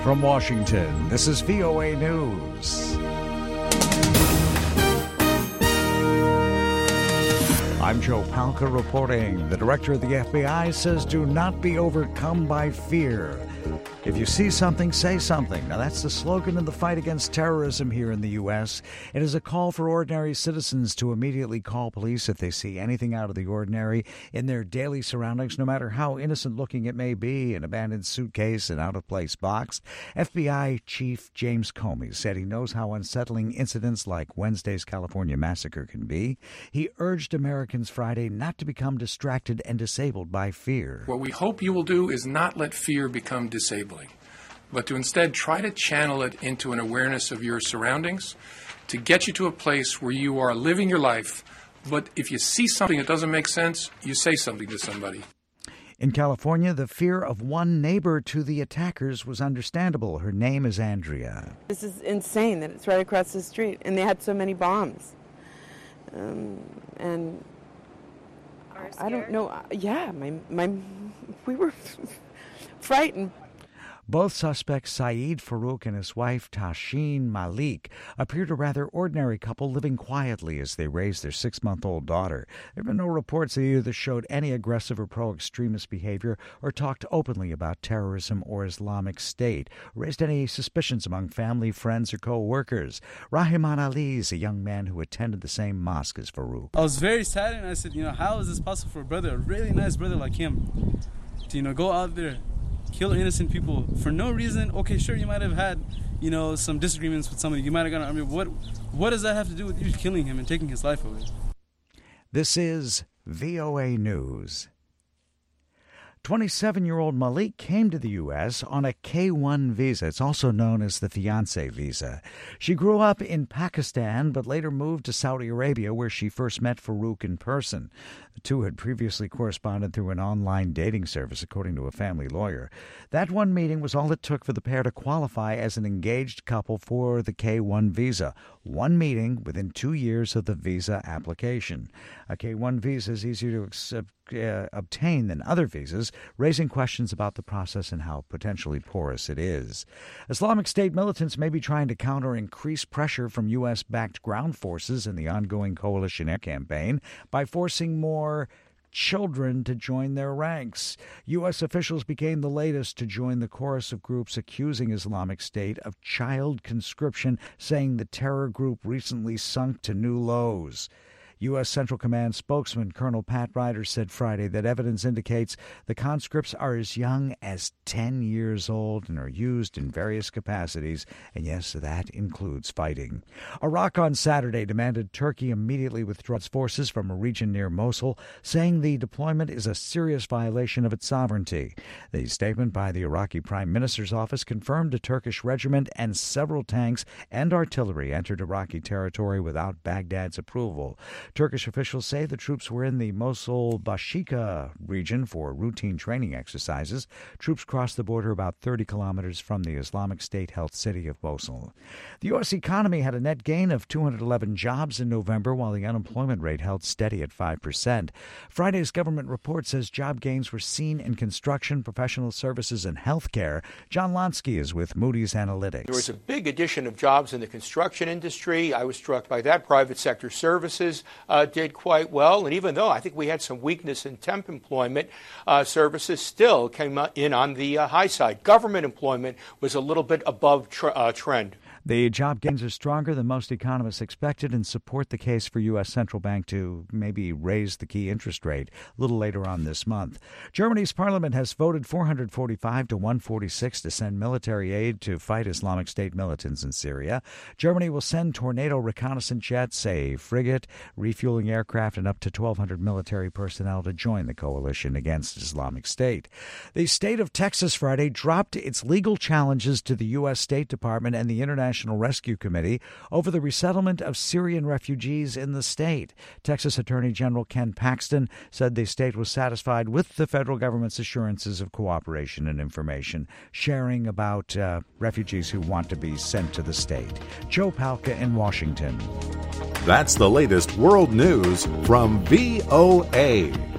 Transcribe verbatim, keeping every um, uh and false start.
From Washington, this is V O A News. I'm Joe Palca reporting. The director of the F B I says do not be overcome by fear. If you see something, say something. Now, that's the slogan in the fight against terrorism here in the U S. It is a call for ordinary citizens to immediately call police if they see anything out of the ordinary in their daily surroundings, no matter how innocent-looking it may be, an abandoned suitcase, an out-of-place box. F B I Chief James Comey said he knows how unsettling incidents like Wednesday's California massacre can be. He urged Americans Friday not to become distracted and disabled by fear. What we hope you will do is not let fear become disabling, but to instead try to channel it into an awareness of your surroundings to get you to a place where you are living your life. But if you see something that doesn't make sense, you say something to somebody. In California, the fear of one neighbor to the attackers was understandable. Her name is Andrea. This is insane that it's right across the street, and they had so many bombs. Um, and I don't know. Yeah, my my we were frightened. Both suspects, Saeed Farouk and his wife, Tashin Malik, appeared a rather ordinary couple living quietly as they raised their six-month-old daughter. There have been no reports that either showed any aggressive or pro-extremist behavior or talked openly about terrorism or Islamic State, or raised any suspicions among family, friends, or co-workers. Rahiman Ali is a young man who attended the same mosque as Farouk. I was very sad, and I said, you know, how is this possible for a brother, a really nice brother like him, to, you know, go out there, kill innocent people for no reason? Okay, sure, you might have had, you know, some disagreements with somebody. You might have gone, I mean, what, what does that have to do with you killing him and taking his life away? This is V O A News. twenty-seven-year-old Malik came to the U S on a K one visa. It's also known as the fiancé visa. She grew up in Pakistan, but later moved to Saudi Arabia, where she first met Farouk in person. The two had previously corresponded through an online dating service, according to a family lawyer. That one meeting was all it took for the pair to qualify as an engaged couple for the K one visa. One meeting within two years of the visa application. A K one visa is easier to accept, uh, obtain than other visas, raising questions about the process and how potentially porous it is. Islamic State militants may be trying to counter increased pressure from U S-backed ground forces in the ongoing coalition air campaign by forcing more children to join their ranks. U S officials became the latest to join the chorus of groups accusing Islamic State of child conscription, saying the terror group recently sunk to new lows. U S. Central Command spokesman Colonel Pat Ryder said Friday that evidence indicates the conscripts are as young as ten years old and are used in various capacities, and yes, that includes fighting. Iraq on Saturday demanded Turkey immediately withdraw its forces from a region near Mosul, saying the deployment is a serious violation of its sovereignty. The statement by the Iraqi Prime Minister's office confirmed a Turkish regiment and several tanks and artillery entered Iraqi territory without Baghdad's approval. Turkish officials say the troops were in the Mosul-Bashika region for routine training exercises. Troops crossed the border about thirty kilometers from the Islamic State-held city of Mosul. The U S economy had a net gain of two hundred eleven jobs in November, while the unemployment rate held steady at five percent. Friday's government report says job gains were seen in construction, professional services, and healthcare. John Lonsky is with Moody's Analytics. There was a big addition of jobs in the construction industry. I was struck by that. Private sector services Uh, did quite well, and even though I think we had some weakness in temp employment, uh, services still came in on the uh, high side. Government employment was a little bit above tr- uh, trend. The job gains are stronger than most economists expected and support the case for U S central bank to maybe raise the key interest rate a little later on this month. Germany's parliament has voted four hundred forty-five to one forty-six to send military aid to fight Islamic State militants in Syria. Germany will send Tornado reconnaissance jets, a frigate, refueling aircraft, and up to twelve hundred military personnel to join the coalition against Islamic State. The state of Texas Friday dropped its legal challenges to the U S State Department and the International Rescue Committee over the resettlement of Syrian refugees in the state. Texas Attorney General Ken Paxton said the state was satisfied with the federal government's assurances of cooperation and information sharing about uh, refugees who want to be sent to the state. Joe Palca in Washington. That's the latest world news from V O A.